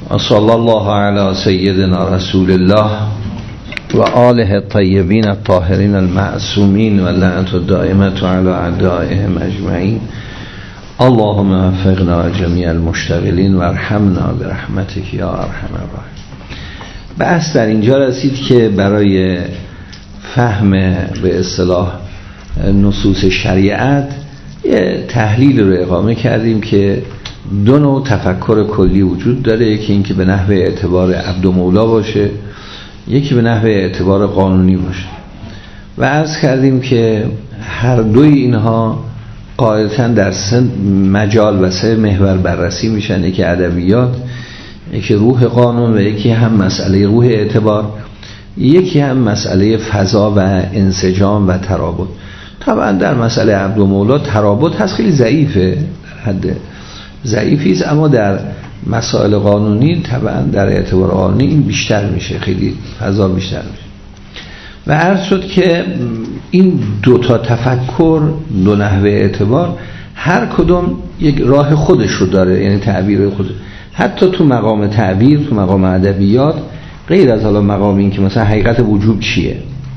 صلی الله علی سیدنا رسول الله و آله الطیبین الطاهرین المعصومین و لعنت الدائمة علی اعدائهم اجمعین. اللهم وفقنا جمیع المشتغلین و ارحمنا برحمتک یا ارحم الراحمین. بحث در اینجا رسید که برای فهم به اصطلاح نصوص شریعت یه تحلیل رو اقامه کردیم که دو نوع تفکر کلی وجود داره، یکی این که به نحو اعتبار عبد و مولا باشه، یکی به نحو اعتبار قانونی باشه و عرض کردیم که هر دوی اینها قاعدتاً در سه مجال و سه محور بررسی میشن، یکی ادبیات، یکی روح قانون و یکی هم مسئله روح اعتبار، یکی هم مسئله فضا و انسجام و ترابط. طبعا در مسئله عبد و مولا ترابط هست، خیلی ضعیفه، در حد ضعیفی است، اما در مسائل قانونی طبعا در اعتبار قانونی این بیشتر میشه، خیلی فضا بیشتر میشه. و عرض شد که این دو تا تفکر، دو نحوه اعتبار، هر کدوم یک راه خودش رو داره، یعنی تعبیر خودش. حتی تو مقام تعبیر، تو مقام ادبیات، غیر از حالا مقام این که مثلا حقیقت وجوب چیه،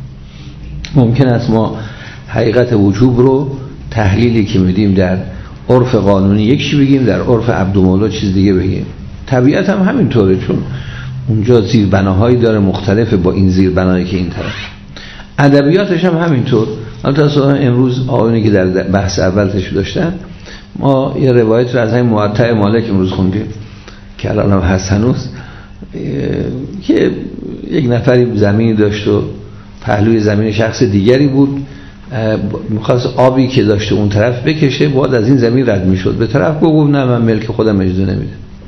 ممکن است ما حقیقت وجوب رو تحلیلی که میدیم در عرف قانونی یک چی بگیم، در عرف عبد و مولا چیز دیگه بگیم. طبیعت هم همینطوره، چون اونجا زیربناهایی داره مختلفه با این زیربنایی که این طرف. ادبیاتش هم همینطور. البته امروز آقایونی که در بحث اول تشو داشتن، ما یه روایت رو از همین موطأ مالک امروز خوندیم که الان هم هست هنوز، که یک نفری زمینی داشت و پهلوی زمین شخص دیگری بود، میخواست آبی که داشته اون طرف بکشه، بعد از این زمین رد میشد، به طرف گفت نه من ملک خودم اجازه نمیده.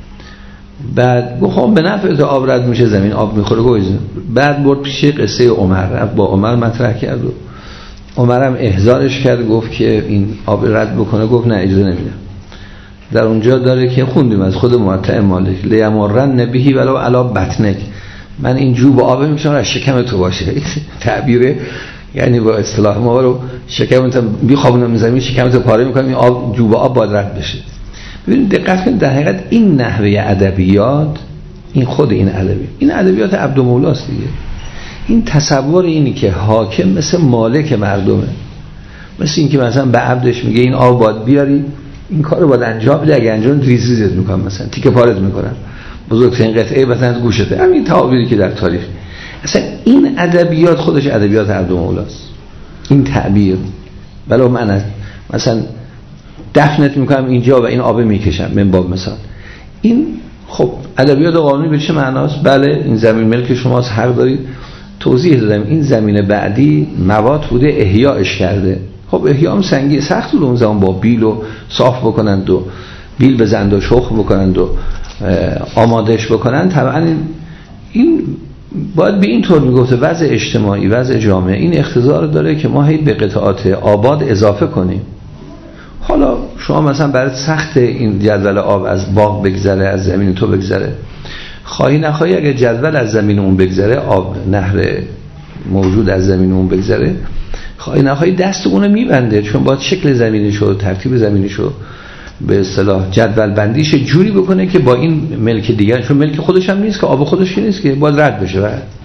بعد گفت به نفع تو آب رد میشه، زمین آب میخوره. گفت بعد برد پیش قصه عمر، رفت با عمر مطرح کرد و عمرم احضارش کرد، گفت که این آب رد بکنه، گفت نه اجازه نمیدم. در اونجا داره که خوندیم از خود موطأ مالک، لیمرن نبیهی ولو علی بطنک، من این جو با آب میشم از شکم تو باشه. تعبیره، یعنی با اصطلاح ما رو شکمت میخوابونم زمین، شکمت پاره میکنم، این آب جو با آب باید رد بشه. ببینید دقت کنید، در حقیقت این نحوه ادبیات، این خود این ادبیات عبد و مولاست دیگه. این تصور اینی که حاکم مثل مالک مردمه، مثل این که مثلا به عبدش میگه این آب باید بیاری، این کارو باید انجام بده، اگه انجام ریزیزت میکنم، مثلا تیکه پارت میکنم، بزرگترین قطعه مثلا از گوشته. همین تعابیری که در تاریخ، اصلا این ادبیات خودش ادبیات عبد و مولاست. این تعبیر، ولو من مثلا دفنت میکنم اینجا و این آب میکشم، من باب مثال. این خب ادبیات قانونی به چه معناست؟ بله این زمین ملک شماست، حق دارید. توضیح دادم این زمین بعدی مواد بوده احیاش کرده. خب احیا هم سنگی سخت بود اون زمان، با بیل و صاف بکنند و بیل بزنند و شخ بکنند و آمادش بکنند. طبعا این باید به این طور میگفته وضع اجتماعی، وضع جامعه این اقتضار داره که ما هی به قطعات آباد اضافه کنیم. حالا شما مثلا برای سخت این جدول آب از باغ بگذره، از زمین تو بگذره، خواهی نخواهی اگر جدول از زمین اون بگذره، آب نهر موجود از زمین اون بگذره، خواهی نخواهی دست اونو میبنده، چون باید شکل زمینیشو، ترتیب زمینیشو به اصطلاح جدول بندیش جوری بکنه که با این ملک دیگر، چون ملک خودش هم نیست که، آب خودش نیست که، باید رد بشه.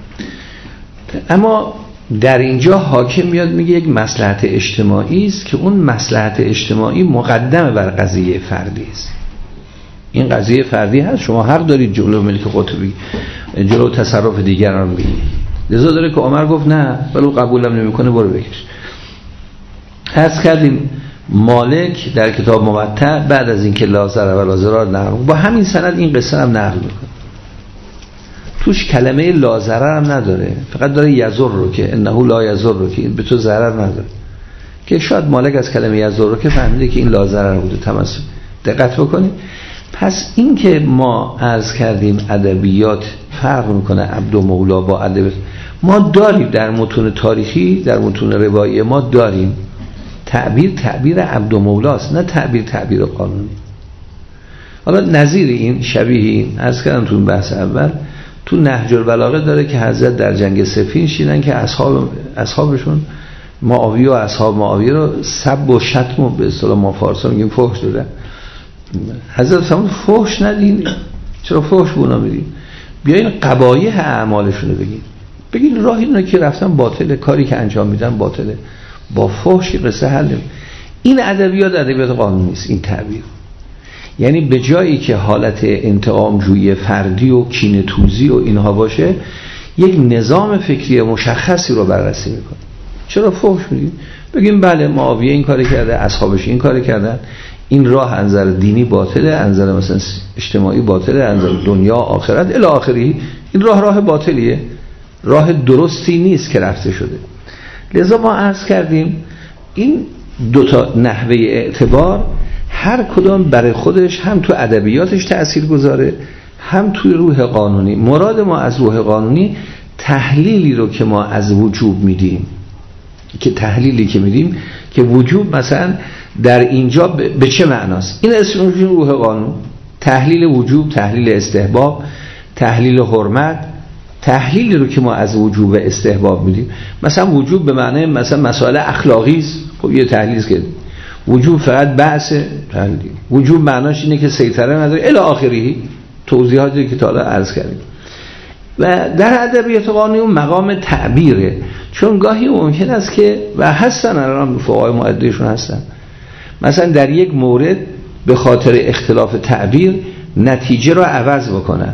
اما در اینجا حاکم میاد میگه یک مصلحت اجتماعی است که اون مصلحت اجتماعی مقدمه بر قضیه فردی است. این قضیه فردی هست، شما حق دارید جلو ملک خودت بگی، جلو تصرف دیگران بگی. لذا داره که عمر گفت نه ولو قبولم نمیکنه برو بکش. عرض کردیم مالک در کتاب موطأ بعد از اینکه لا ضرر و لا ضرار نقل، با همین سند این قصه هم نقل میکنه، توش کلمه لا ضرر هم نداره، فقط داره یضر رو که انه لا یضر رو که به تو ضرر نداره، که شاید مالک از کلمه یضر رو که فهمیده که این لا ضرر بوده. تمسک دقت بکنید. پس این که ما عرض کردیم ادبیات فرق میکنه عبد و مولا با ادب، ما داریم در متون تاریخی، در متون روایی ما داریم تعبیر عبد و مولاست، نه تعبیر قانونی. حالا نظیر این، شبیه این عرض کردم تو بحث اول، تو نهج البلاغه داره که حضرت در جنگ صفین شیدن که اصحابشون معاویه و اصحاب معاویه رو سب و شتم و به اصطلاح ما فارسا میگیم فحش دادن. حضرت فرمود فحش ندین، چرا فحش به اونا میدیم؟ بیاین قبایح اعمالشون رو بگین راه اینا که رفتن باطله، کاری که انجام میدن باطله، با فحش قصه حل. این ادبیات قانونی نیست. این تعبیر یعنی به جایی که حالت انتقام جویی فردی و کینه توزی و اینها باشه، یک نظام فکری مشخصی رو بررسی میکنه. چرا فحش میدیم؟ بگیم بله معاویه این کاری کرده، اصحابش این کاری کردن، این راه از نظر دینی باطله، از نظر مثلا اجتماعی باطله، از نظر دنیا آخرت الی آخره، این راه باطلیه، راه درستی نیست که رفته شده. لذا ما عرض کردیم این دوتا نحوه اعتبار هر کدام برای خودش هم تو ادبیاتش تأثیر گذاره، هم توی روح قانونی. مراد ما از روح قانونی تحلیلی رو که ما از وجوب میدیم، که تحلیلی که میدیم که وجوب مثلا در اینجا به چه معناست، این اسمش روح قانون. تحلیل وجوب، تحلیل استحباب، تحلیل حرمت، تحلیلی رو که ما از وجوب استحباب میدیم. مثلا وجوب به معنی مثلا مسائل اخلاقی است، خب یه تحلیل است که وجوب فقط بعث تحلیل. وجوب معناش اینه که سیطره نداره الی آخره، توضیحاتی که تا حالا عرض کردیم. و در ادبیات قانونی اون مقام تعبیره، چون گاهی ممکن است که و هستن الان فقهای معددشون هستن مثلا در یک مورد به خاطر اختلاف تعبیر نتیجه رو عوض بکنن.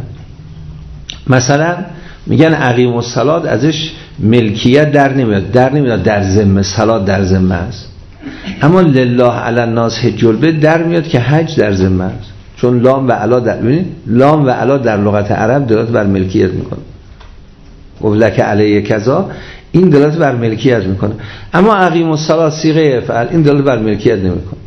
مثلا میگن اقیم الصلاة، ازش ملکیت در نمیاد در ذمه، صلات در ذمه است، اما لله علی الناس حج البیت در میاد که حج در ذمه است، چون لام و علا لام و علا در لغت عرب دلالت بر ملکیت میکنه. قولک علیه کذا، این دلالت بر ملکیت میکنه، اما اقیم الصلاة صیغه افعال این دلالت بر ملکیت نمیکنه.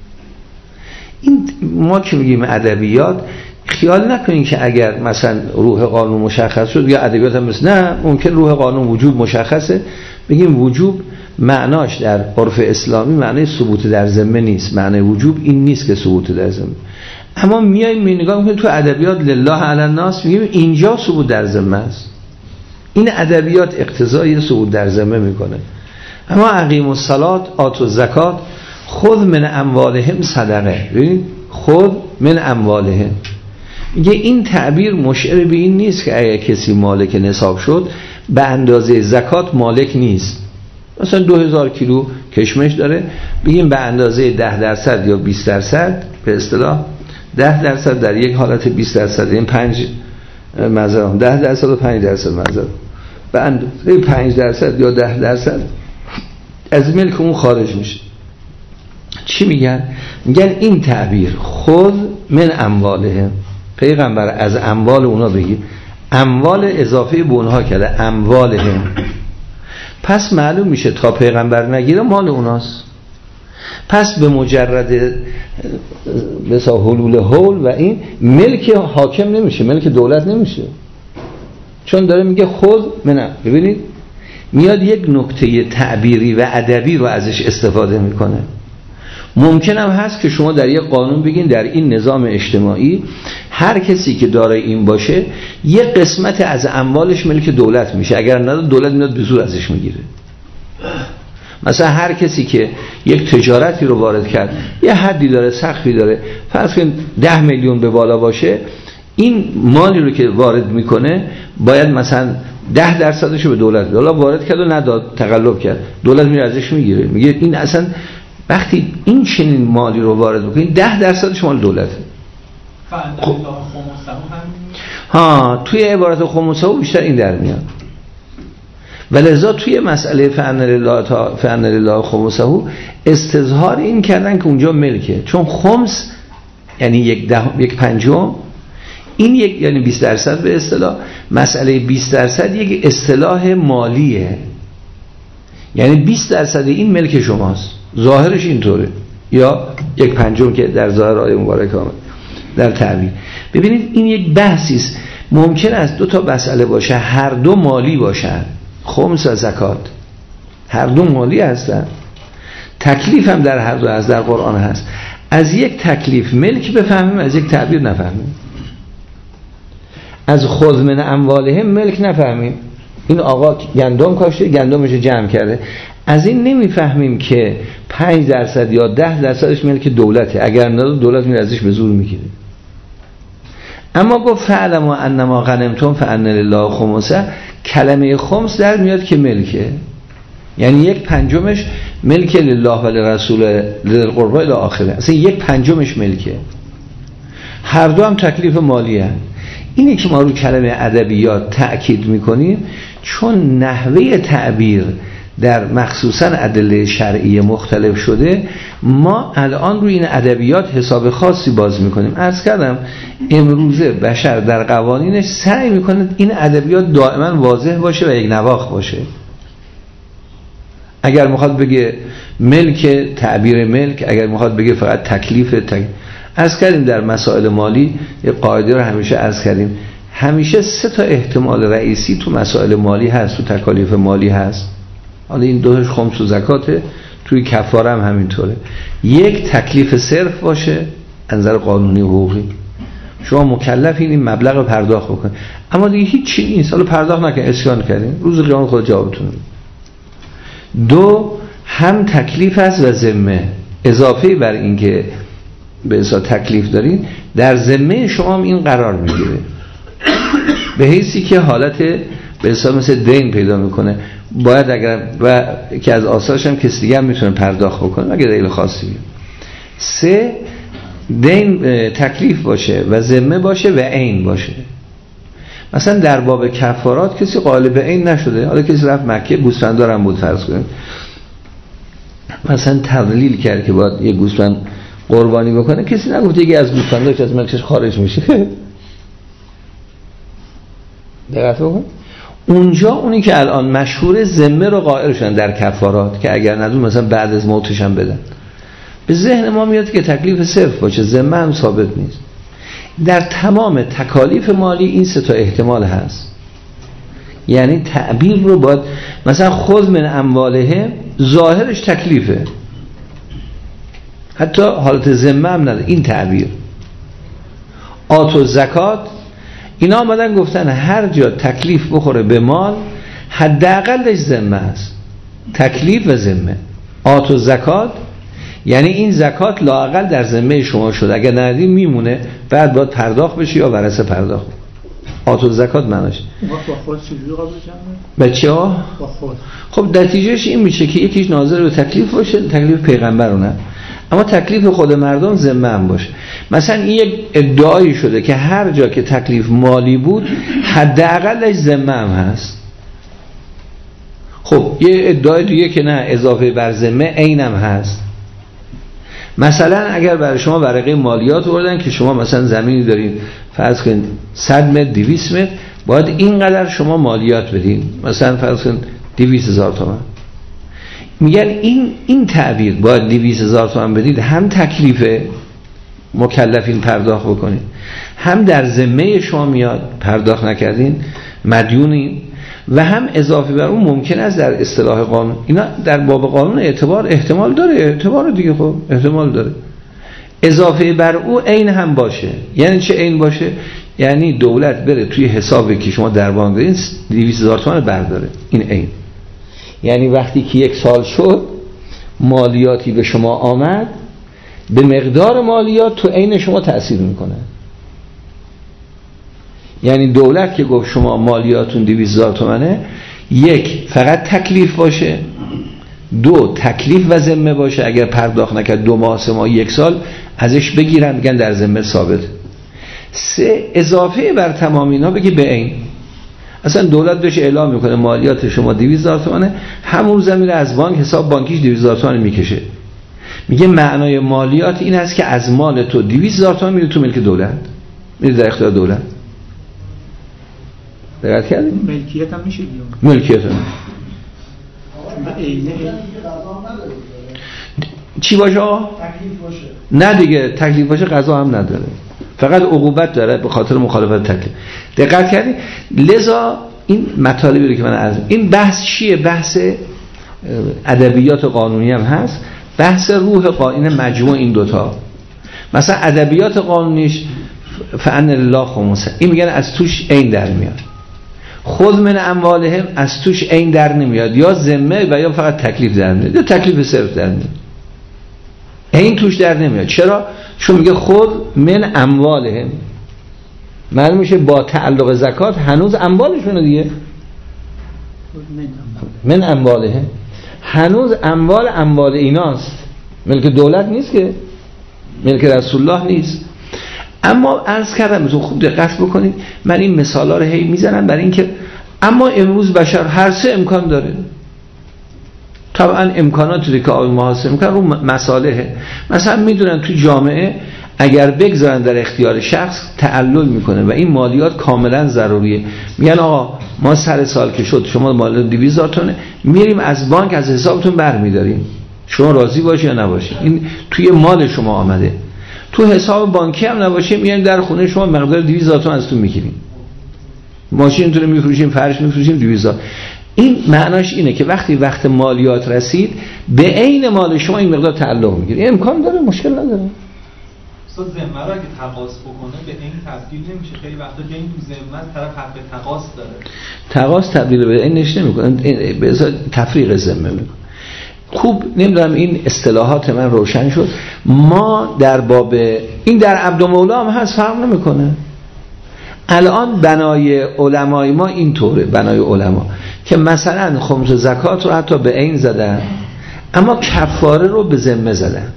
این ما که میگیم ادبیات، خیال نکنین که اگر مثلا روح قانون مشخص شد یا ادبیات هم مثل، نه، ممکن روح قانون وجوب مشخصه، بگیم وجوب معناش در عرف اسلامی معنی ثبوت در ذمه نیست، معنی وجوب این نیست که ثبوت در ذمه. اما میایم نگاه میکنیم تو ادبیات لله علی الناس، میگیم اینجا ثبوت در ذمه است. این ادبیات اقتضای ثبوت در ذمه میکنه. اما اقیم الصلاة آتوا الزکات خذ من اموالهم صدقه، ببین خذ من اموالهم، میگه این تعبیر مشعر به این نیست که اگه کسی مالک نصاب شد به اندازه زکات مالک نیست. مثلا 2000 کیلو کشمش داره، بگیم به اندازه 10% یا 20%، به اصطلاح 10% در یک حالت 20%، این 10% و 5% معذرت، به اندازه 5% یا 10% از ملک اون خارج میشه. چی میگن؟ میگن این تعبیر خذ من اموالهم، پیغمبر از اموال اونا بگیر، اموال اضافه به اونها کرده اموالهم، پس معلوم میشه تا پیغمبر نگیره مال اوناست. پس به مجرد بسا حلول حول و این ملک حاکم نمیشه، ملک دولت نمیشه، چون داره میگه خود من. ببینید میاد یک نکته تعبیری و ادبی رو ازش استفاده میکنه. ممکن هم هست که شما در یک قانون بگین در این نظام اجتماعی هر کسی که دارای این باشه یک قسمت از اموالش ملک دولت میشه، اگر نه دولت میاد به زور ازش میگیره. مثلا هر کسی که یک تجارتی رو وارد کرد یه حدی داره، سقفی داره، فرض کن 10 میلیون به بالا باشه، این مالی رو که وارد میکنه باید مثلا 10% رو به دولت بده. حالا وارد کرد و نداد، تقلب کرد، دولت میره ازش میگیره، میگه این اصلا وقتی این چنین مالی رو وارد بکنید 10% مال دولته. توی عبارت خمسه بیشتر این در میاد. ولذا توی مسئله فأن لله خمسه استظهار این کردن که اونجا ملکه، چون خمس یعنی یک پنجم، این یک یعنی 20% به اصطلاح. مسئله 20% یک اصطلاح مالیه، یعنی 20% این ملک شماست، ظاهرش اینطوره، یا یک پنجم که در ظاهر آیه مبارک آمد در تعبیر. ببینید این یک بحثی است، ممکن است دو تا مسئله باشه، هر دو مالی باشن، خمس و زکات هر دو مالی هستن، تکلیف هم در هر دو از در قرآن هست. از یک تکلیف ملک بفهمیم، از یک تعبیر نفهمیم. از خذ من اموالهم ملک نفهمیم، این آقا گندم کاشته گندمش جمع کرده، از این نمیفهمیم که 5% یا 10%ش ملک دولته، اگر نه دولت میره ازش به زور میگیره. اما گفت فعلموا انما غنمتم فان لله خمسه، کلمه خمس در میاد که ملکه، یعنی 1/5 ملک لله و لرسول للقربا الی آخره، اصلا 1/5 ملکه. هر دو هم تکلیف مالی هست. اینه که ما رو کلمه ادبیات تأکید میکنیم، چون نحوه تعبیر در مخصوصا ادله شرعی مختلف شده، ما الان روی این ادبیات حساب خاصی باز میکنیم. عرض کردم امروزه بشر در قوانینش سعی میکنه این ادبیات دائما واضح باشه و یک نواخت باشه. اگر میخواد بگه ملک، تعبیر ملک، اگر میخواد بگه فقط تکلیف. عرض کردیم در مسائل مالی یه قاعده رو همیشه عرض کردیم، همیشه 3 احتمال رئیسی تو مسائل مالی هست، تو تکالیف مالی هست. حالا این دوش خمس و زکاته، توی کفاره هم همینطوره. 1 تکلیف صرف باشه از نظر قانونی و حقوقی، شما مکلفین این مبلغ رو پرداخت بکنید، اما دیگه هیچ چیزی نیست، حالا پرداخت نکنید، اسیان کردین، روز قیامت خود جوابتون میده. 2 هم تکلیف است و ذمه، اضافه بر این که به اصلا تکلیف دارین، در ذمه شما هم این قرار میگیره، به حیثی که حالت به اصلا مثل دین پیدا میکنه. باید اگر و که از آثارش هم کسی دیگه هم میتونه پرداخت بکنه اگر دلیل خاصی بیاد. 3 دین تکلیف باشه و ذمه باشه و عین باشه. مثلا در باب کفارات کسی قائل به عین نشده، حالا کسی رفت مکه گوسفندارم بود فرض کنید، مثلا تدلیل کرد که باید یه گوسفند قربانی بکنه، کسی نگفت یکی از گوسفنداش از ملکش خارج میشه. دقت بکن، اونجا اونی که الان مشهور ذمه رو قائل شدن در کفارات که اگر ندون مثلا بعد از موتش هم بدن. به ذهن ما میاد که تکلیف صرف باشه، ذمه هم ثابت نیست. در تمام تکالیف مالی این 3 احتمال هست، یعنی تعبیر رو باید مثلا خذ من اموالهم ظاهرش تکلیفه، حتی حالت ذمه هم نداره این تعبیر. آتو زکات، اینا آمدن گفتن هر جا تکلیف بخوره به مال حداقلش ذمه است، تکلیف و ذمه. آتو زکات یعنی این زکات لااقل در ذمه شما شد، اگر ندی میمونه، بعد باید پرداخت بشه یا ورثه پرداخت. آتو زکات معناش با خود چجوری قابل جمعه؟ بچه‌ها با خود. خب نتیجهش این میشه که یکیش ناظر به تکلیف باشه، تکلیف پیغمبر نه، اما تکلیف خود مردم ذمه هم باشه. مثلا این یک ادعایی شده که هر جا که تکلیف مالی بود حداقلش ذمه هم هست. خب یه ادعای دیگه که نه اضافه بر ذمه عین هم هست. مثلا اگر برای شما ورقه مالیات آوردن که شما مثلا زمینی دارین فرض کنید 100 متر 200 متر، باید اینقدر شما مالیات بدین، مثلا فرض کنید 200,000 تومان، میگن این تعبیر باید 200,000 تومان بدید، هم تکلیف مکلفین پرداخت بکنید، هم در ذمه شما میاد پرداخت نکردین مدیونین، و هم اضافه بر اون ممکن است در اصطلاح قانون. اینا در باب قانون احتمال داره، اعتبار دیگه، خب احتمال داره. اضافه بر او عین هم باشه. یعنی چه عین باشه؟ یعنی دولت بره توی حسابی که شما در بانک دارین 200,000 تومان برداره، این عین. یعنی وقتی که 1 سال شد مالیاتی به شما آمد، به مقدار مالیات تو عین شما تأثیر میکنه. یعنی دولت که گفت شما مالیاتون 200,000 تومنه، 1 فقط تکلیف باشه، 2 تکلیف و ذمه باشه، اگر پرداخت نکرد 2 ماه 3 ماه 1 سال ازش بگیرن میگن در ذمه ثابت. 3 اضافه بر تمام اینا بگی به عین. اصلا دولت بهش اعلام میکنه مالیات شما 200,000 تومنه، همون زمین از بانک حساب بانکیش 200,000 تومان میکشه. میگه معنای مالیات این است که از مال تو 200,000 تومان میره تو ملک دولت، میره در اختیار دولت. دقت کردیم؟ ملکیت هم میشه دیگه. ملکیت هم چی باشه؟ تکلیف باشه. نه دیگه تکلیف باشه قضا هم نداره، فقط عقوبت داره به خاطر مخالفت تکلیف. دقت کردی؟ لذا این مطالبی رو که من عرض، این بحث چیه؟ بحث ادبیات قانونی هم هست، بحث روح قائن مجموع این دوتا. مثلا ادبیات قانونیش فأن لله خمسه، این میگن از توش عین در میاد. خود من اموالهم از توش عین در نمیاد، یا ذمه و یا فقط تکلیف در میاد، یا تکلیف صرف در میاد، عین توش در نمیاد. چرا؟ چون میگه خود من اموالهم، معلوم میشه با تعلق زکات هنوز اموالشونه دیگه، من امواله، هنوز اموال ایناست، ملک دولت نیست که، ملک رسول الله نیست. اما عرض کردم خوب دقت بکنید، من این مثالا رو هی میزنم برای اینکه اما امروز بشر هر سه امکان داره. طبعا امکاناتی که آقای محاسب میکنن رو مصالحه. مثلا میدونن تو جامعه اگر بگذارن در اختیار شخص تعلل میکنه و این مالیات کاملا ضروریه. میگن آقا ما سر سال که شد شما مال 200,000 تومنه میریم از بانک از حسابتون برمیداریم، شما راضی باشی یا نباشی، این توی مال شما آمده. تو حساب بانکی هم نباشه میایم در خونه شما مقدار 200,000 تومان ازتون میگیریم، ماشینتون رو میفروشیم، فرش میفروشیم 200,000. این معناش اینه که وقتی وقت مالیات رسید به عین مال شما این مقدار تعلق میگیره. این امکان داره، مشکل نداره. ذمه رو اگه تقاضا بکنه به این تبدیل نمیشه. خیلی وقتا که این تو ذمه طرف حق تقاضا داره، تقاضا تبدیل به این نشه نمیکنه، به ازای تفریق ذمه میکنه. خوب نمیدونم این اصطلاحات من روشن شد. ما در باب این در عبد و مولا هم هست، فرق نمیکنه. الان بنای علمای ما اینطوره، بنای علما که مثلا خمس زکات رو حتی به عین زدن اما کفاره رو به ذمه زدن.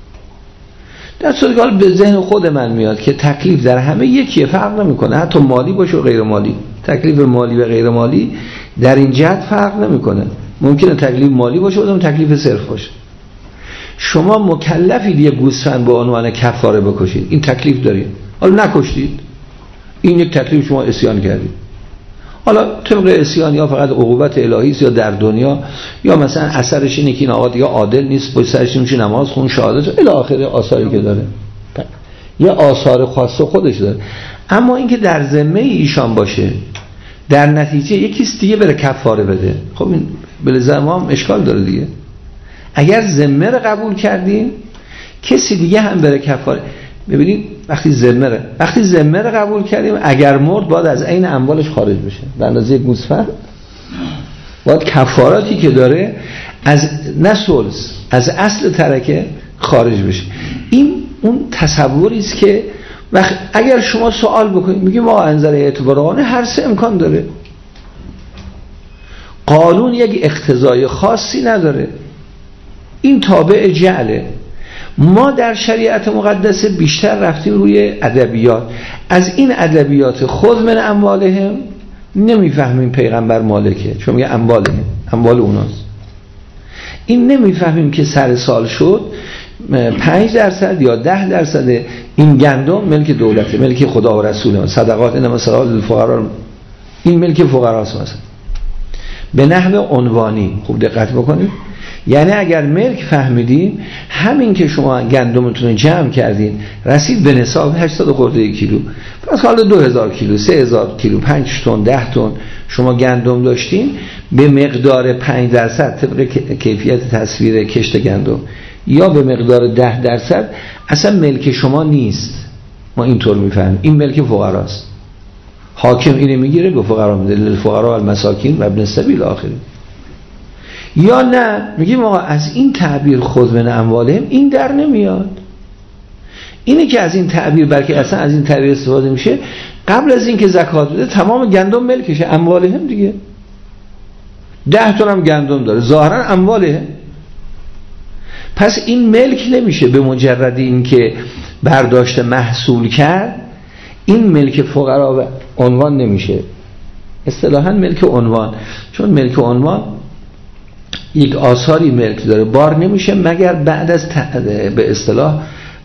در صورتی که به ذهن خود من میاد که تکلیف در همه یکیه، فرق نمیکنه، حتی مالی باشه و غیر مالی. تکلیف مالی و غیر مالی در این جهت فرق نمیکنه. ممکنه تکلیف مالی باشه و تکلیف صرف باشه. شما مکلفید یک گوسفند به عنوان کفاره بکشید، این تکلیف دارید، حالا نکشتید، این یک تکلیف شما عصیان کردید. حالا طبق عصیان یا فقط عقوبت الهی است یا در دنیا، یا مثلا اثرش اینه که این آقا دیگه عادل نیست، پشت سرش میشه نماز خون، شهادت الی آخر آثاری که داره، یا آثار خاص خودش داره. اما اینکه در ذمه ایشان باشه در نتیجه یکیست دیگه بره کفاره بده، خب این بلزم ما هم اشکال داره دیگه. اگر ذمه رو قبول کردیم کسی دیگه هم بره کفاره. ببینید وقتی ذمه رو قبول کردیم اگر مرد باید از عین اموالش خارج بشه، به اندازه گوسفند باید کفاراتی که داره از نسلس از اصل ترکه خارج بشه. این اون تصوری است که وقت اگر شما سوال بکنید میگیم ما انظر اعتبارانه هر سه امکان داره، قانون یک اقتضای خاصی نداره، این تابع جعله. ما در شریعت مقدسه بیشتر رفتیم روی ادبیات. از این ادبیات خود من اموالهم نمیفهمیم پیغمبر مالکه، چون میگه اموالهم، اموال اوناست. این نمیفهمیم که سر سال شد 5% یا 10% این گندم ملک دولته، ملک خدا و رسوله، صدقات انما صدقات للفقراء، این ملک فقراست مثلا به نحو عنوانی. خوب دقت بکنید، یعنی اگر ملک فهمیدیم همین که شما گندمتون جمع کردین رسید به نصاب 800 خورده کیلو، پس حالا 2000 کیلو، 3000 کیلو، 5 تن، 10 تن شما گندم داشتین، به مقدار 5% طبق کیفیت تصویر کشت گندم یا به مقدار 10% اصلا ملک شما نیست. ما اینطور میفهمیم این ملک فقراست، حاکم اینو میگیره به فقرا میده، للفقراء والمساکین و ابن السبیل آخری. یا نه میگیم آقا از این تعبیر خود من اموالهم این در نمیاد. اینه که از این تعبیر بلکه اصلا از این تعبیر استفاده میشه قبل از این که زکات بده تمام گندم ملکشه، اموالهم دیگه. 10 تن هم گندم داره ظاهرا امواله، پس این ملک نمیشه به مجرد این که برداشت محصول کرد، این ملک فقرا و عنوان نمیشه. اصطلاحاً ملک عنوان، چون ملک عنوان یک آثاری ملک داره، بار نمیشه مگر بعد از به اصطلاح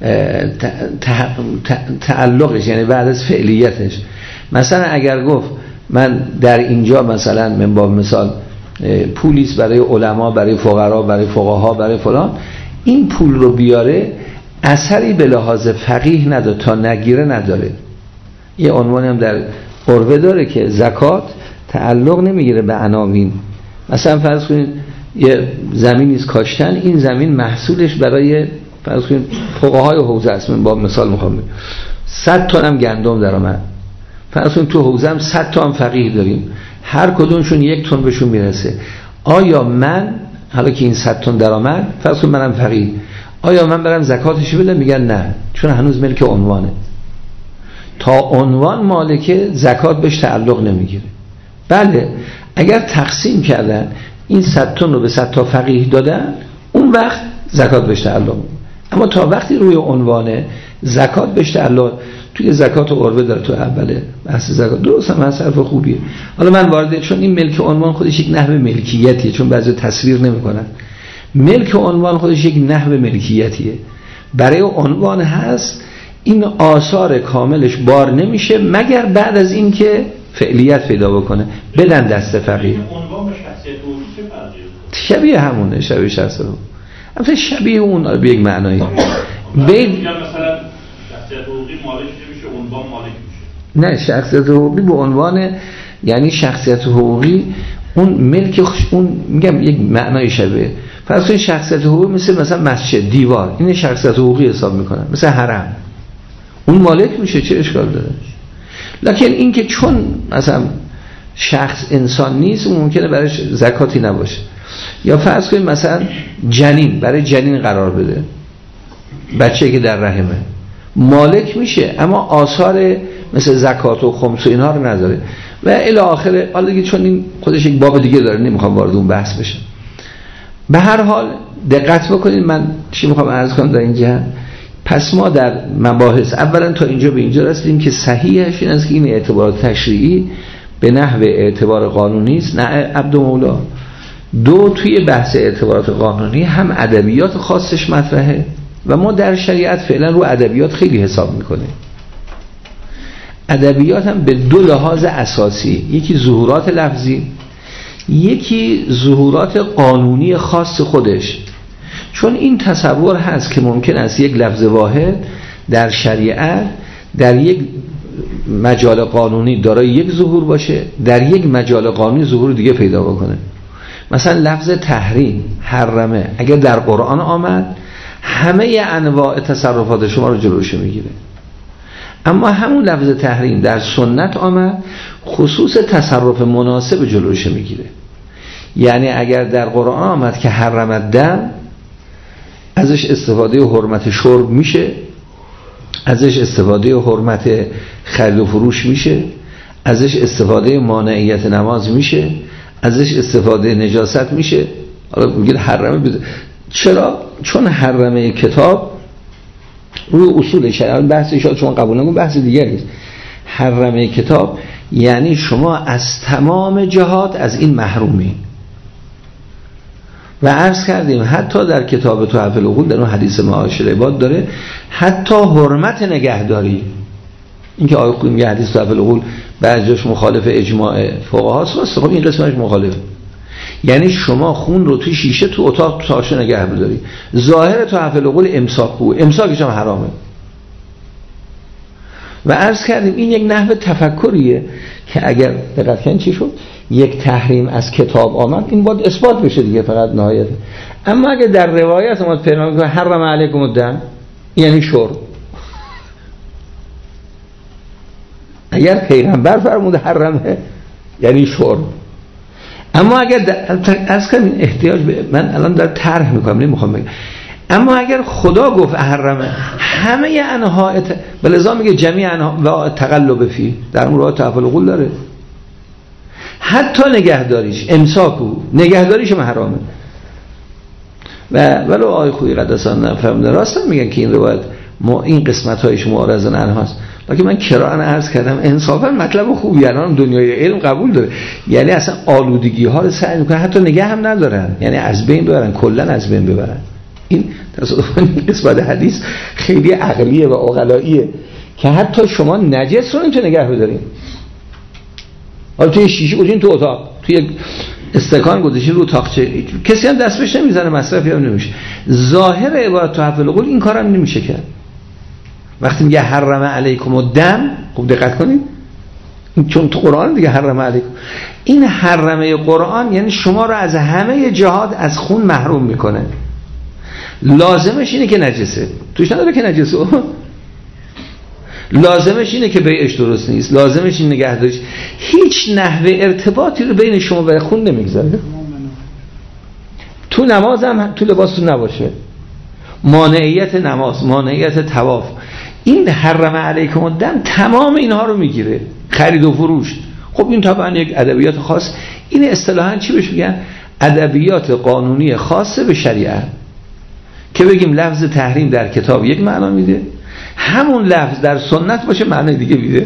تعلقش، یعنی بعد از فعلیتش. مثلا اگر گفت من در اینجا مثلا من با مثال پولیس برای علما، برای فقرا، برای فقها، برای فلان، این پول رو بیاره اثری به لحاظ فقیه نداره، تا نگیره نداره. یه عنوانی هم در قربه داره که زکات تعلق نمیگیره به عناوین. مثلا فرض کنید یه زمینی است کاشتن، این زمین محصولش برای فرض کنید فقهای حوزه است، من با مثال میخوام بگم 100 تن هم گندم درآمد، فرض کنید تو حوزه هم 100 تا هم فقیه داریم، هر کدومشون 1 تن بهشون میرسه. آیا من حالا که این 100 تن درآمد، فرض کنید منم فقیه، آیا من برم زکاتش بدم؟ میگن نه، چون هنوز ملک عنوانه. تا عنوان مالکه زکات بهش تعلق نمیگیره. بله اگر تقسیم کردن این 100 تن رو به 100 تا فقیه دادن اون وقت زکات بهش تعلق میگیره، اما تا وقتی روی عنوانه زکات بهش تعلق، توی زکات عربه داره تو اوله بحث زکات، درست هم حرف خوبیه. حالا من وارد، چون این ملک عنوان خودش یک نحو ملکیتیه، چون بعضی تصویر نمیکنن ملک عنوان خودش یک نحو ملکیتیه، برای عنوان هست این آثار کاملش بار نمیشه مگر بعد از این که فعلیت پیدا بکنه بدن دست فقیه. عنوان به شخصیت حقوقی چه فرقی داره؟ شبیه همونه، شبیه شخصیت حقوقی، البته شبیه اون به یک معنایی. مثلا شخصیت حقوقی مالک میشه، عنوان مالک میشه. نه، شخصیت حقوقی به عنوان، یعنی شخصیت حقوقی اون ملک اون میگم یک معنای شبیه. فرض کنید شخصیت حقوقی مثلا مسجد، دیوار، این شخصیت حقوقی حساب میکنن، مثلا حرم، اون مالک میشه، چه اشکال داره؟ لکن این که چون مثلا شخص انسان نیست اون ممکنه برایش زکاتی نباشه. یا فرض کنید مثلا جنین، برای جنین قرار بده، بچه‌ای که در رحمه، مالک میشه اما آثار مثل زکات و خمس و اینها رو نداره و الی آخره. حالا دیگه چون این خودش یک باب دیگه داره نمیخوام وارد اون بحث بشم. به هر حال دقت بکنید، من چی میخوام عرض کنم در اینجا. پس ما در مباحث اولا تا اینجا به اینجا رسیدیم که صحیحش این است که این اعتبارات تشریعی به نحو اعتبار قانونی است، نه عبد و مولا. دو، توی بحث اعتبارات قانونی هم ادبیات خاصش مطرحه و ما در شریعت فعلا رو ادبیات خیلی حساب میکنه. ادبیات هم به دو لحاظ اساسی، یکی ظهورات لفظی، یکی ظهورات قانونی خاص خودش. چون این تصور هست که ممکن است یک لفظ واحد در شریعت در یک مجال قانونی دارای یک ظهور باشه، در یک مجال قانونی ظهور دیگه پیدا بکنه. مثلا لفظ تحریم، حرمه، اگر در قرآن آمد همه انواع تصرفات شما رو جلوش میگیره، اما همون لفظ تحریم در سنت آمد خصوص تصرف مناسب جلوش میگیره. یعنی اگر در قرآن آمد که حرمت دم، ازش استفاده و حرمت شرب میشه، ازش استفاده و حرمت خرید و فروش میشه، ازش استفاده مانعیت نماز میشه، ازش استفاده نجاست میشه. حالا میگه حرمه بده. چرا؟ چون حرمه کتاب روی اصول شریعت، بحث شاید شما قبول نکنید، بحث دیگری است. حرمه کتاب یعنی شما از تمام جهات از این محرومی. و عرض کردیم حتی در کتاب تحفه العقول در اون حدیث معاشر عباد داره حتی حرمت نگهداری. این که آیه میگه حدیث تحفه العقول بعضیش مخالف اجماع فقها است، خب این قسمتش مخالفه. یعنی شما خون رو توی شیشه تو اتاق تاشه نگه بداری. ظاهر تحفه العقول امساک بود، امساکش هم حرامه. و عرض کردیم این یک نحو تفکریه که اگر دقت کنید چی شد، یک تحریم از کتاب آمد این باید اثبات بشه دیگه، فقط نهایت. اما اگر در روایت اومد پیغمبر که حرم علیکم الدم، یعنی شرب. اگر پیغمبر فرموده حرمه یعنی شرب. اما اگر از کنین احتیاج به من الان در طرح میکنم نمیخوام بگم، اما اگر خدا گفت حرمه همه انواع بلذا میگه جمیع انواع تقلب فی، در اون راه تحفه العقول داره، حتی نگهداریش، امساکو، نگهداریش هم حرامه. و ولو آی خویی قدسان نفهمده راستم میگن که این روایت این قسمت هایش معارض عنهاست، لکن من کران عرض کردم انصافا مطلب خوبی، الان دنیای علم قبول داره. یعنی اصلا آلودگی ها رو سعی میکنن حتی نگه هم ندارن، یعنی از بین ببرن، کلا از بین ببرن. این تصادفاً قسمت حدیث خیلی عقلیه و عقلاییه که حتی شما نجس رو نمیتونه نگه بدارین. حالا توی شیشه گذاشتین تو اتاق، توی استکان گذاشتین رو تاقچه، کسی هم دست بهش نمیزنه، مصرفی هم نمیشه. ظاهر عبارت تحفه العقول این کارم نمیشه کرد. وقتی میگه حرم علیکم الدم، خوب دقت کنید، چون تو قرآن دیگه حرم علیکم، این حرمه قرآن یعنی شما رو از همه جهات از خون محروم میکنه. لازمش اینه که نجسه، توش نداره که نجسه، لازمش اینه که بیعش درست نیست، لازمش این نگهداریش، هیچ نحوه ارتباطی رو بین شما و خون نمیگذاره. تو نماز هم تو لباس تو نباشه، مانعیت نماز، مانعیت طواف، این حرم علیکم الدم تمام اینها رو میگیره، خرید و فروش. خب این طبعا یک ادبیات خاص، این اصطلاحاً چی بهش میگن؟ ادبیات قانونی خاصه به شریعت، که بگیم لفظ تحریم در کتاب یک معنا میده، همون لفظ در سنت باشه معنی دیگه میده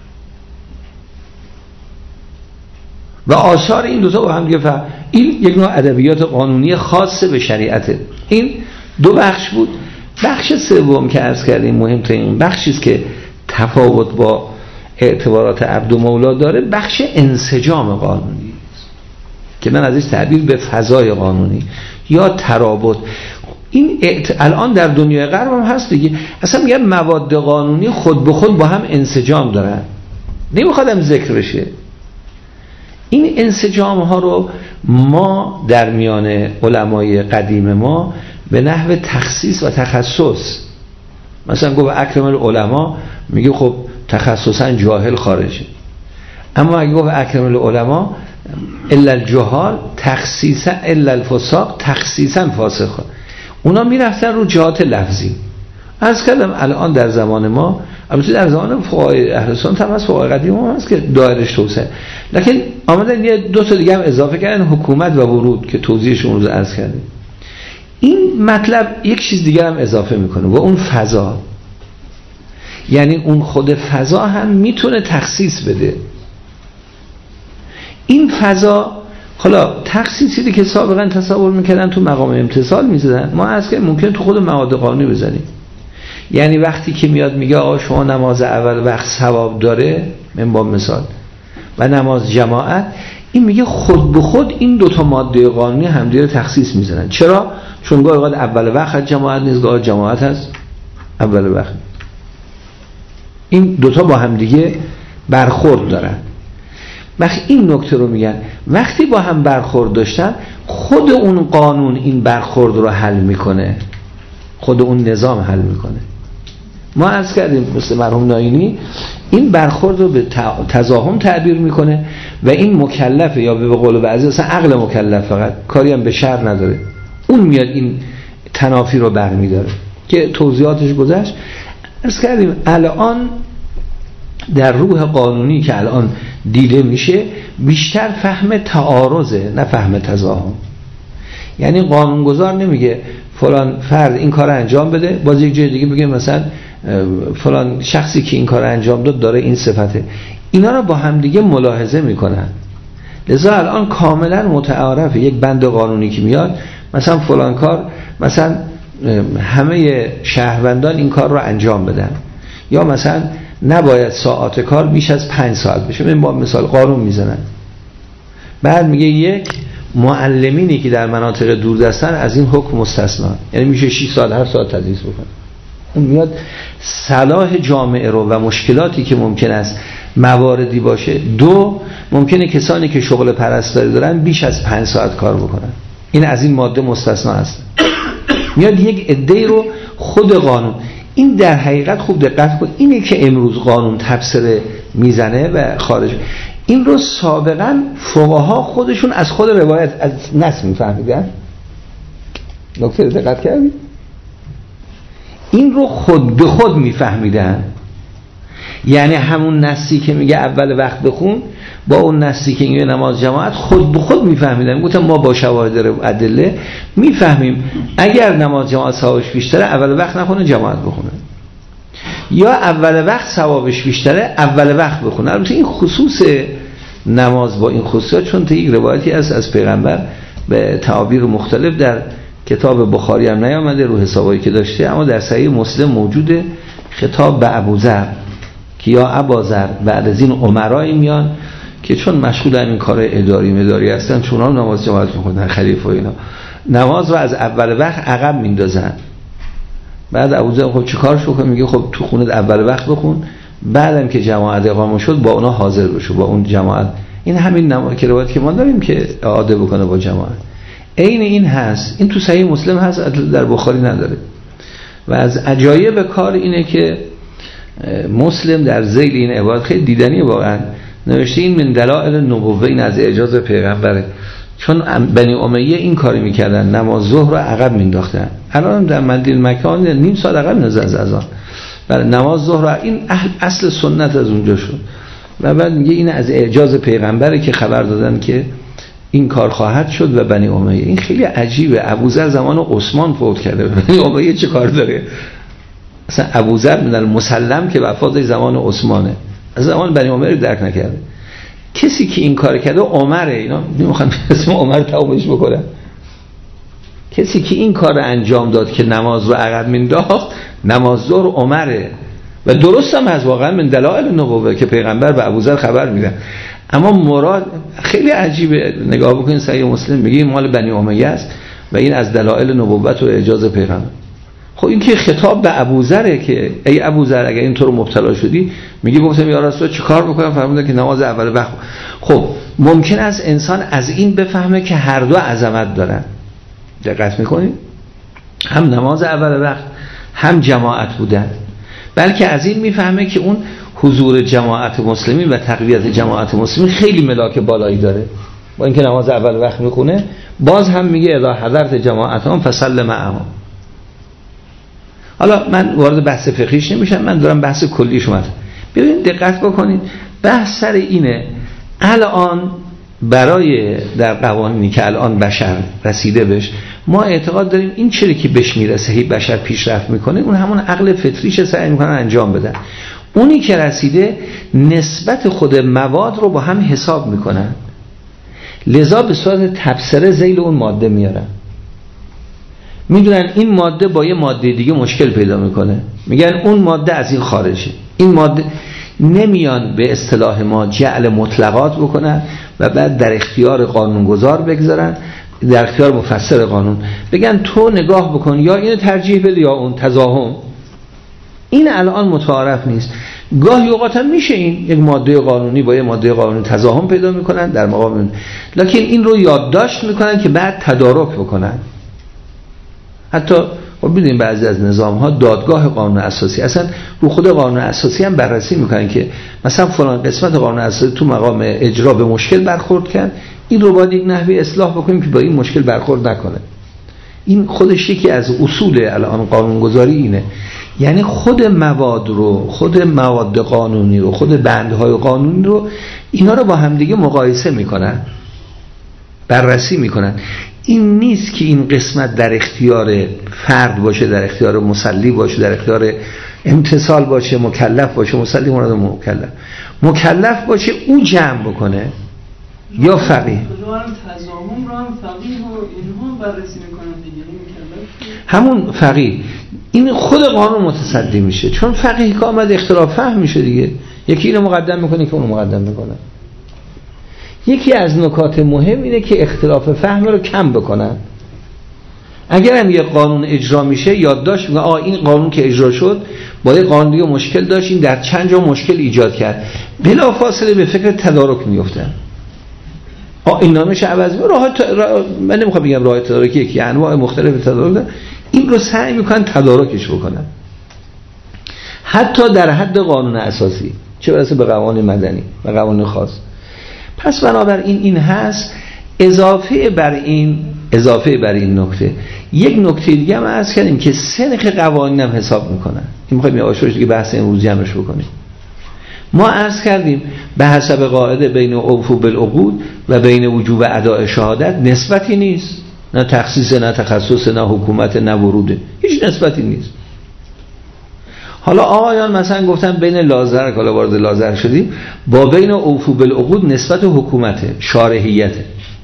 و آثار این دو تا با هم دیگه این یک نوع ادبیات قانونی خاصه به شریعته. این دو بخش بود. بخش سوم که عرض کردیم مهمترین بخشی است که تفاوت با اعتبارات عبد و مولا داره، بخش انسجام قانونی است که من ازش تعبیر به فضای قانونی یا ترابط. این الان در دنیای غرب هم هست دیگه، اصلا میگن مواد قانونی خود به خود با هم انسجام دارن، نمیخوادم ذکر بشه. این انسجام ها رو ما در میان علمای قدیم ما به نحو تخصیص و تخصص، مثلا گفت اکرم العلماء، میگه خب تخصصا جاهل خارجه، اما اگه گفت اکرم العلماء الا الجهال تخصیصا الا الفساق تخصیصا فاسق، اونا میرفتن رو جهات لفظی. عرض کردم الان در زمان ما، البته در زمان فقهای اهل سنت هم هست، فقهای قدیم هم هست که دایرش توسعه، لکن آمدن یه دو تا دیگه هم اضافه کردن، حکومت و ورود که توضیحشون رو عرض کردیم. این مطلب یک چیز دیگه هم اضافه میکنه و اون فضا، یعنی اون خود فضا هم میتونه تخصیص بده. این فضا، حالا تخصیصی که سابقا تصور میکردن تو مقام امتثال میزدن، ما از که ممکن تو خود مواد قانونی بزنیم. یعنی وقتی که میاد میگه آقا شما نماز اول وقت ثواب داره، من با مثال، و نماز جماعت، این میگه خود به خود این دوتا ماده قانونی همدیگه تخصیص میزنن. چرا؟ چون گاهی اوقات اول وقت جماعت نیست، گاهی جماعت هست اول وقت. این دوتا با همدیگه برخورد دارن. وقتی این نکته رو میگن، وقتی با هم برخورد داشتن، خود اون قانون این برخورد رو حل میکنه، خود اون نظام حل میکنه. ما عرض کردیم مثل مرحوم ناینی این برخورد رو به تزاحم تعبیر میکنه و این مکلفه، یا به قول بعضی اصلا عقل مکلف، فقط کاری هم به شرع نداره، اون میاد این تنافی رو برمیداره که توضیحاتش گذشت. عرض کردیم الان در روح قانونی که الان دیده میشه بیشتر فهم تعارضه نه فهم تزاحم. یعنی قانونگذار نمیگه فلان فرد این کار انجام بده، باز یک جای دیگه بگه مثلا فلان شخصی که این کار انجام داد داره این صفته. اینا رو با هم دیگه ملاحظه میکنن. لذا الان کاملا متعارفه یک بند قانونی که میاد مثلا فلان کار، مثلا همه شهروندان این کار رو انجام بدن، یا مثلا نباید ساعات کار بیش از 5 ساعت بشه. من با مثال قانون میزنن، بعد میگه یک معلمینی که در مناطق دوردستن از این حکم مستثنا، یعنی میشه 6 ساعت هر ساعت تدریس بکنه. اون میاد صلاح جامعه رو و مشکلاتی که ممکن است مواردی باشه. دو، ممکنه کسانی که شغل پرستاری دارن بیش از 5 ساعت کار بکنن، این از این ماده مستثنا هست. میاد یک عده رو خود قانون، این در حقیقت خوب دقت کن، اینه که امروز قانون تبصره میزنه و خارج، این رو سابقا فقها خودشون از خود روایت از نص میفهمیدن. نکته دقت کردید؟ این رو خود به خود میفهمیدن. یعنی همون نصی که میگه اول وقت بخون با اون نصی که میگه نماز جماعت خود به خود میفهمیدن. گفتم ما با شواهد و ادله میفهمیم اگر نماز جماعت ثوابش بیشتره اول وقت نخونه جماعت بخونه، یا اول وقت ثوابش بیشتره اول وقت بخونه. البته این خصوص نماز با این خصوصیات، چون تا یک روایتی از پیغمبر به تعابیر مختلف در کتاب بخاری هم نیامده رو حسابایی که داشته، اما در صحیح مسلم موجوده خطاب به ابوذر که یا اباذر بعد از این امرایی میان که چون مشغول این کار اداری هستن، چون هم نماز جماعت میخونن، خلیفه و اینا نماز رو از اول وقت عقب میندازن. بعد ابوذر خب چیکارش بکنه؟ میگه خب تو خونه اول وقت بخون، بعدم که جماعت اقامه شد با اونا حاضر بشو با اون جماعت. این همین نماز که روایت که ما داریم که اعاده بکنه با جماعت، عین این هست. این تو صحیح مسلم هست، در بخاری نداره. و از عجایب کار اینه که مسلم در ذیل این عبارت خیلی دیدنی واقعا نوشته این من دلائل نبوه، این از اعجاز پیغمبره، چون بنی امیه این کاری میکردن، نماز ظهر رو عقب مینداختن. الان در مدینه مکه نیم ساعت عقب میندازن از اذان، برای نماز ظهر این اصل سنت از اونجا شد. و بعد میگه این از اعجاز پیغمبره که خبر دادن که این کار خواهد شد و بنی امیه. این خیلی عجیبه. ابوذر زمان عثمان فوت کرده، بنی امیه چه کار داره؟ اصلا ابوذر من المسلم که وفات زمان عثمانه، از زمان بنی امیه رو درک نکرده. کسی که این کار کرده عمره. اینا نمیخوان اسم عمر توبش بکنن. کسی که این کار انجام داد که نماز رو عقب مینداخت، نماز ظهر عمره. و درست هم از واقعا من دلائل نبوه که پیغمبر به ابوذر خبر میدن. اما مراد خیلی عجیبه. نگاه بکنید صحیح مسلم میگه این مال بنی امیه است و این از دلائل نبوت و اعجاز پیغمبر. خب این که خطاب به ابوذره که ای ابوذر اگر اینطور مبتلا شدی، میگه گفتم یا رسول الله چیکار بکنم؟ فرمودن که نماز اول وقت. خب ممکن است انسان از این بفهمه که هر دو عظمت دارن. دقت میکنید؟ هم نماز اول وقت هم جماعت بودن. بلکه از این میفهمه که اون حضور جماعت مسلمین و تقویت جماعت مسلمین خیلی ملاک بالایی داره. با اینکه نماز اول وقت میخونه، باز هم میگه اذا حضرت جماعتهم فصل معهم. حالا من وارد بحث فقهیش نمیشم، من دارم بحث کلیش اومد. ببینید دقت بکنید، بحث سر اینه الان برای در قوانینی که الان بشر رسیده بهش، ما اعتقاد داریم این چیزی که بهش میرسه هی بشر پیشرفت میکنه، اون همون عقل فطریش سعی میکنن انجام بدن. اونی که رسیده نسبت خود مواد رو با هم حساب میکنن، لذا به صورت تبصره ذیل اون ماده میارن. میدونن این ماده با یه ماده دیگه مشکل پیدا میکنه، میگن اون ماده از این خارجه. این ماده نمیان به اصطلاح ما جعل مطلقات بکنن و بعد در اختیار قانونگذار بگذارن، در اختیار مفسر قانون بگن تو نگاه بکن یا اینو ترجیح بده یا اون، تضاهم. این الان متعارف نیست. گاهی اوقات هم میشه این یک ماده قانونی با یک ماده قانونی تضاهم پیدا میکنن در مقابل، لکن این رو یادداشت میکنن که بعد تدارک بکنن. حتی خب ببینید بعضی از نظام‌ها دادگاه قانون اساسی اصلا رو خود قانون اساسی هم بررسی میکنن که مثلا فلان قسمت قانون اساسی تو مقام اجرا به مشکل برخورد کرد، این رو باید یک نحوی اصلاح بکنیم که با این مشکل برخورد نکنه. این خودش یکی از اصول الان قانونگذاری اینه. یعنی خود مواد رو، خود مواد قانونی رو، خود بندهای قانونی رو، اینا رو با همدیگه مقایسه میکنن، بررسی میکنن. این نیست که این قسمت در اختیار فرد باشه، در اختیار مسلی باشه، در اختیار امتصال باشه، مکلف باشه. مسلی مراد مکلف باشه او جمع بکنه یا فقیه. تضامن رو هم فقیه و اینها بررسی میکنن دیگه. همون فقیه این خود قانون متصدی میشه، چون فقیه که آمد اختلاف فهم میشه دیگه. یکی اینو مقدم میکنه که اونو مقدم میکنه. یکی از نکات مهم اینه که اختلاف فهم رو کم بکنن. اگر هم یه قانون اجرا میشه یادداشت میگه این قانون که اجرا شد با یه قانون دیگه مشکل داشت، این در چند جا مشکل ایجاد کرد، بلا فاصله به فکر تدارک میفتن. این نامش عوض من نمیخوام بگم راه تدارکی که انواع مختلف تدارک دارن، این رو سعی میکنن تدارکش بکنن حتی در حد قانون اساسی، چه برسه به قوانین مدنی و قوانین خاص. پس بنابراین این هست. اضافه بر این نکته یک نکته دیگه هم عرض کردیم که سنخ قوانین هم حساب میکنن. این میخوایم یه آشوش دیگه بحث امروز جمعش بکنیم. ما عرض کردیم به حسب قاعده بین اوفو بالعقود و بین وجوب اداء شهادت نسبتی نیست، نه تخصیص، نه تخصص، نه حکومت، نه وروده، هیچ نسبتی نیست. حالا آقایان مثلا گفتن بین لازر، حالا وارد لازر شدیم، با بین اوفو بالعقود نسبت حکومته، شارحیته.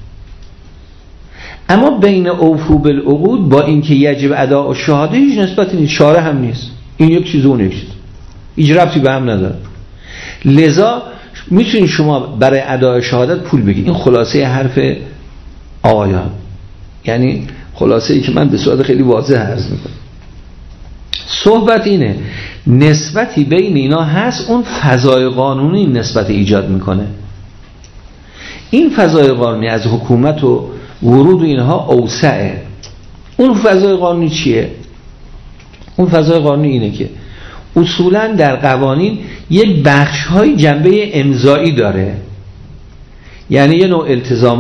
اما بین اوفو بالعقود با اینکه یجب اداء شهاده هیچ نسبتی نیست، شارح هم نیست. این یک چیز اون یک چیز، هیچ ربطی به هم نداره. لذا میتونید شما برای اداء شهادت پول بگید. این خلاصه حرف آقایان، یعنی خلاصه ای که من به صورت خیلی واضح عرض میکنم. صحبت اینه نسبتی بین اینا هست، اون فضای قانونی نسبت ایجاد میکنه. این فضای قانونی از حکومت و ورود و اینها اوسعه. اون فضای قانونی چیه؟ اون فضای قانونی اینه که اصولا در قوانین یک بخش‌های جنبه امضایی داره، یعنی یه نوع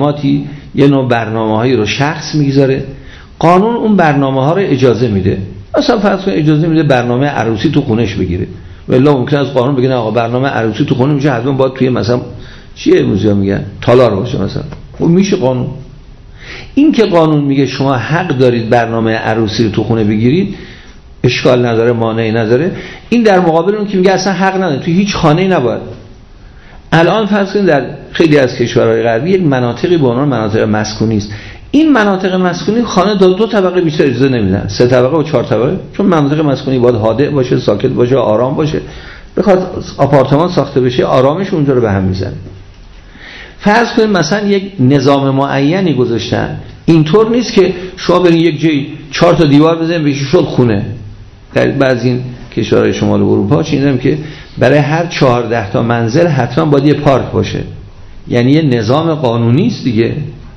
التزاماتی، یه نوع برنامه‌هایی رو شخص میگذاره، قانون اون برنامه‌ها رو اجازه میده. اصلا فرض کن اجازه میده برنامه عروسی تو خونش بگیره، ولی ممکن است قانون بگه آقا برنامه عروسی تو خونه میشه حتما باید توی مثلا چیه موزیا میگن تالار باشه مثلا. خب میشه قانون. این که قانون میگه شما حق دارید برنامه عروسی رو تو خونه بگیرید، اشکال نداره، مانعی نداره. این در مقابل اون که میگه اصلا حق نداره، تو هیچ خانه‌ای نباید. الان فرض کنید در خیلی از کشورهای غربی یک مناطقی به عنوان مناطق مسکونی است. این مناطق مسکونی خانه دو طبقه بیشتر اجازه نمیدن، 3 طبقه و 4 طبقه، چون مناطق مسکونی باید هادئ باشه، ساکت باشه، آرام باشه. بخواد آپارتمان ساخته بشه آرامش اونجا رو به هم میزنه. فرض کنید مثلا یک نظام معینی گذاشتن، اینطور نیست که شما برید یک جایی 4 تا دیوار بزنید بهش شد خونه. در بعضی این کشورهای شمال اروپا چیزیم که برای هر 14 تا منزل حتما باید یه پارک باشه، یعنی یه نظام قانونی است دیگه.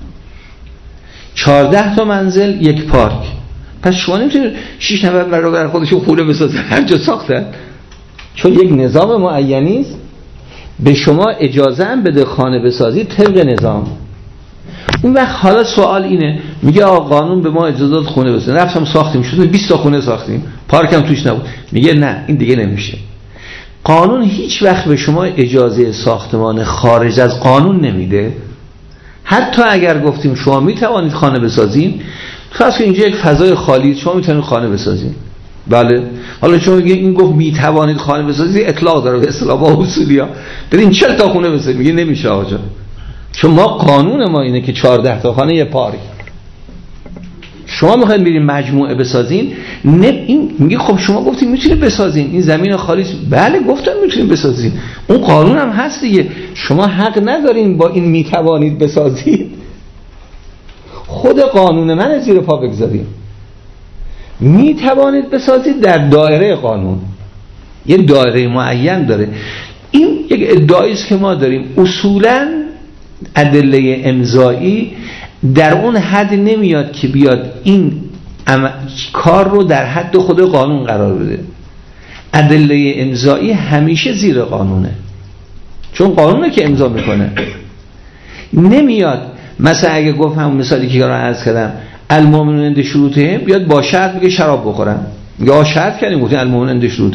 14 تا منزل یک پارک. پس شما نمیتونید 6 نفر برای خودشون خونه بسازن، هر جا ساختن، چون یک نظام معینی است. به شما اجازه هم بده خانه بسازید طبق نظام. اون وقت حالا سوال اینه، میگه آقا قانون به ما اجازه داد خونه بسازیم، رفتم ساختیم، شد 20 تا خونه ساختیم، پارک هم توش نبود. میگه نه، این دیگه نمیشه. قانون هیچ وقت به شما اجازه ساختمان خارج از قانون نمیده. حتی اگر گفتیم شما میتوانید خانه بسازید، فرض کنید اینجا یک فضای خالی، شما میتونید خانه بسازید. بله، حالا شما میگه این گفت میتوانید خانه بسازید، اطلاق داره به اصطلاح با اصولیا. برین 40 تا خونه بسازید، میگه نمیشه آقا جان. چون ما قانون ما اینه که 14 تا خانه یه پارک. شما میخواید برید مجموعه بسازین، این میگه خب شما گفتید میتونید بسازین، این زمین خالی است. بله گفتم میتونید بسازین، اون قانون هم هست دیگه. شما حق ندارین با این میتوانید بسازید خود قانون من زیر پا بگذارید. میتوانید بسازید در دایره قانون، یه دایره معین داره. این یک ادعایی است که ما داریم. اصولاً ادله امضایی در اون حد نمیاد که بیاد این کار رو در حد خود قانون قرار بده. ادله امضایی همیشه زیر قانونه، چون قانونه که امضا میکنه. نمیاد مثلا اگه گفت همون مثالی که عرض کردم المؤمنون عند شروطه، بیاد با شرط بگه شراب بخورن، یا شرط کردیم گفتیم المؤمنون عند شروطه.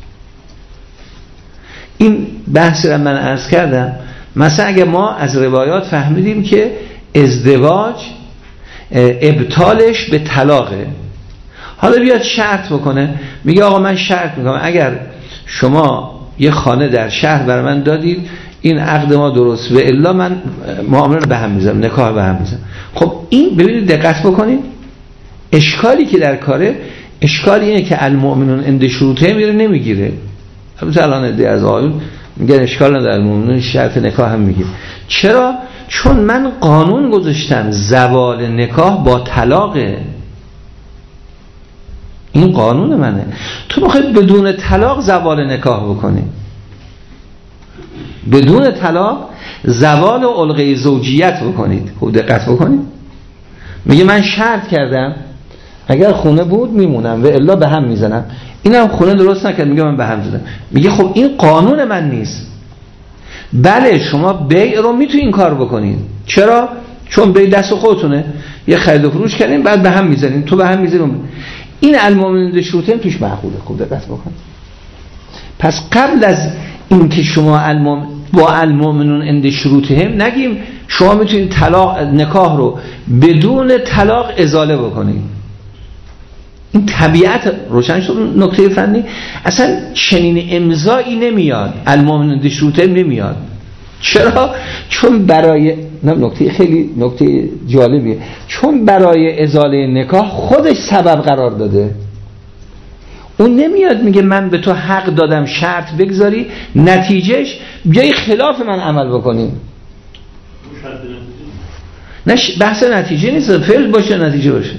این بحثی رو من عرض کردم. مثلا اگه ما از روایات فهمیدیم که ازدواج ابطالش به طلاقه، حالا بیاد شرط بکنه، میگه آقا من شرط میکنم اگر شما یه خانه در شهر برای من دادید، این عقد ما درست، و الا من معامله رو به هم میزنم، نکاح به هم میزنم. خب این ببینید دقت بکنید، اشکالی که در کاره، اشکالی اینه که المؤمنون عند شروطه میره نمیگیره. البته الان عده از آیون میگن اشکال نداره، المؤمنون شرط نکاح هم میگیره. چرا؟ چون من قانون گذاشتم زوال نکاح با طلاقه. این قانون منه. تو میخوای بدون طلاق زوال نکاح بکنی، بدون طلاق زوال علقه زوجیت بکنید. خوب دقت بکنید. میگه من شرط کردم اگر خونه بود میمونم و الا به هم میزنم. اینم خونه درست نکرد، میگه من به هم زدم. میگه خب این قانون من نیست. بله شما بیع رو میتونید این کار بکنید. چرا؟ چون بیع دست خودتونه، یه خرید و فروش کردین بعد به هم میزنین، تو به هم میزنین. این المؤمنون شروطه توش معقوله. خوب دقت بکن. پس قبل از اینکه شما با المؤمنون عند شروطهم نگیم شما میتونید طلاق نکاح رو بدون طلاق ازاله بکنید. این طبیعت روشن شد. نکته فنی اصلا چنین امضایی نمیاد، المؤمنون عند شروطهم نمیاد. چرا؟ چون برای نکته خیلی نکته جالبیه، چون برای ازاله نکاح خودش سبب قرار داده. اون نمیاد میگه من به تو حق دادم شرط بگذاری، نتیجهش بیای خلاف من عمل بکنی. نه بحث نتیجه نیست، فعل باشه نتیجه باشه.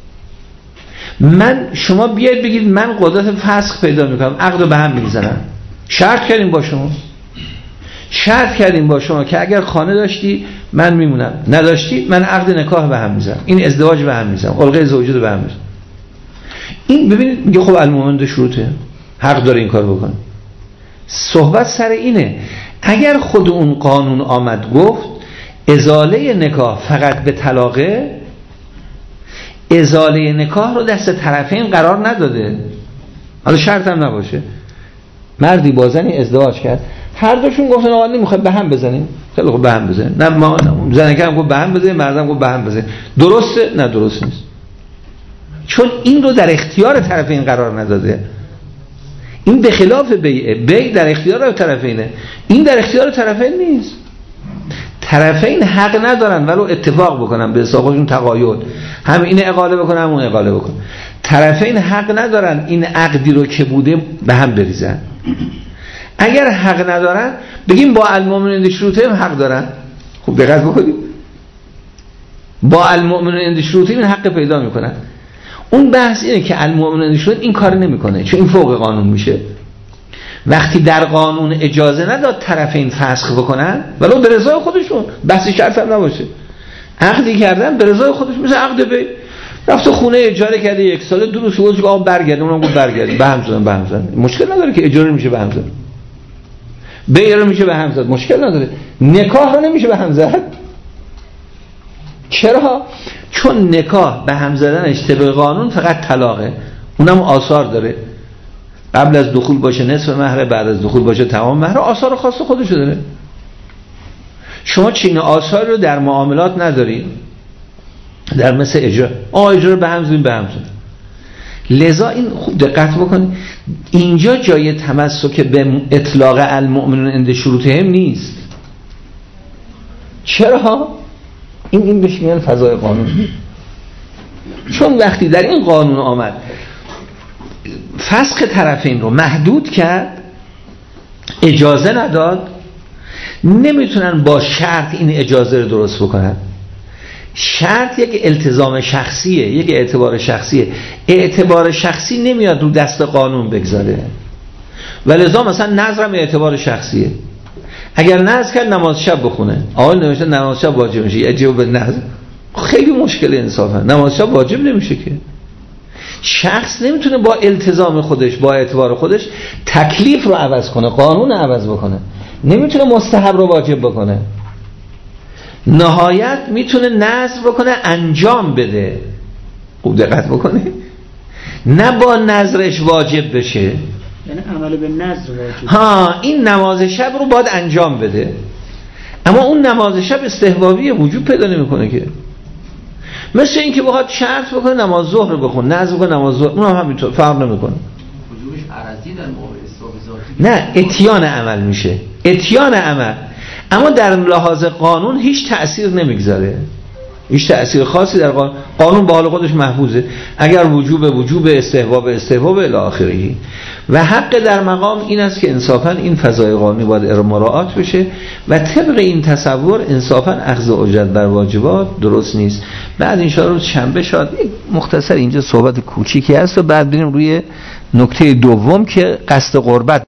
شما بیاید بگید من قدرت فسخ پیدا میکنم، عقد رو به هم میزنم. شرط کردیم با شما، شرط کردیم با شما که اگر خانه داشتی من میمونم، نداشتی من عقد نکاح به هم میزنم، این ازدواج به هم میزنم، علقه زوجیت به هم میزنم. این ببینید میگه خب المؤمنون شروطه، حق داره این کار بکنه. صحبت سر اینه اگر خود اون قانون آمد گفت ازاله نکاح فقط به طلاقه، ازاله نکاح رو دست طرفین قرار نداده. حالا شرط هم نباشه، مردی با زنی ازدواج کرد، هر دوشون گفتن آقا نمیخواد به هم بزنیم، خیلی خوب به هم بزنیم، نه ما زن که هم گفت به هم بزنیم، مردم گفت به هم بزنیم، درسته؟ نه درست نیست، چون این رو در اختیار طرفین قرار نداده. این به خلاف بیع در اختیار طرفینه، این در اختیار طرفین نیست. طرفین حق ندارن ولو اتفاق بکنن به حساب خودشون تقاید، هم این اقاله بکنن هم اون اقاله بکنن. طرفین حق ندارن این عقدی رو که بوده به هم بریزن. اگر حق ندارن بگیم با المؤمنون عند شروطهم حق دارن. خوب دقت بکنید، با المؤمنون عند شروطهم این حق پیدا میکنن. اون بحث اینه که المؤمنون عند شروطهم این کار نمیکنه، چون این فوق قانون میشه. وقتی در قانون اجازه نداد طرفین فسخ بکنن ولو به رضای خودشون، بحث شرط هم نباشه، عقدی کردن به رضای خودشون، مثل عقد به رفت خونه اجاره کرده 1 ساله، 2 روز گفت آقا برگرد، اونم گفت برگرد، به هم زدن، مشکل نداره که اجاره میشه به هم زد، بیع رو میشه به هم زد، مشکل نداره. نکاح رو نمیشه به هم زد. چرا؟ چون نکاح به هم زدنش طبق قانون فقط طلاقه، اونم آثار داره، قبل از دخول باشه نصف مهر، بعد از دخول باشه تمام مهر، آثار خاص خودشو داره. شما چین آثار رو در معاملات ندارید، در مثل اجاره، اجاره به هم زدیم به هم زدیم. لذا این خوب دقت بکنید، اینجا جای تمسک به اطلاق المؤمنون عند شروطهم نیست. چرا؟ این بهش میگن فضای قانون. چون وقتی در این قانون آمد فسخ طرفین رو محدود کرد، اجازه نداد، نمیتونن با شرط این اجازه رو درست بکنن. شرط یک التزام شخصیه، یک اعتبار شخصیه. اعتبار شخصی نمیاد رو دست قانون بگذاره، ولذا مثلا نظرم اعتبار شخصیه. اگر نظر کرد نماز شب بخونه، آقای نوشته نماز شب واجب میشه، یه به نظر خیلی مشکل انصافا، نماز شب واجب نمیشه که. شخص نمیتونه با التزام خودش، با اعتبار خودش تکلیف رو عوض کنه، قانون رو عوض بکنه، نمیتونه مستحب رو واجب بکنه. نهایت میتونه نذر بکنه، انجام بده. خوب دقت بکنه، نه با نذرش واجب بشه، یعنی عمل به نذر واجب. این نماز شب رو باید انجام بده، اما اون نماز شب استحبابی وجوب پیدا نمیکنه که. مثل این که بخواد شرط بکنه نماز ظهر بخون، نذر بکنه نماز ظهر، اون هم همینطور فرق نمیکنه. وجوبش عرضی در موقع استحباب نه، ذاتی، اتیان عمل میشه، اتیان عمل، اما در لحاظ قانون هیچ تأثیر نمیگذاره، هیچ تأثیر خاصی در قانون به حال خودش محفوظه. اگر وجوب استحباب الی آخره. و حق در مقام این است که انصافا این فضای قانونی باید مراعات بشه و طبق این تصور انصافا اخذ اجرت بر واجبات درست نیست. بعد ان شاء الله شنبه شاد مختصر اینجا صحبت کوچیکی هست و بعد بریم روی نکته دوم که قصد قربت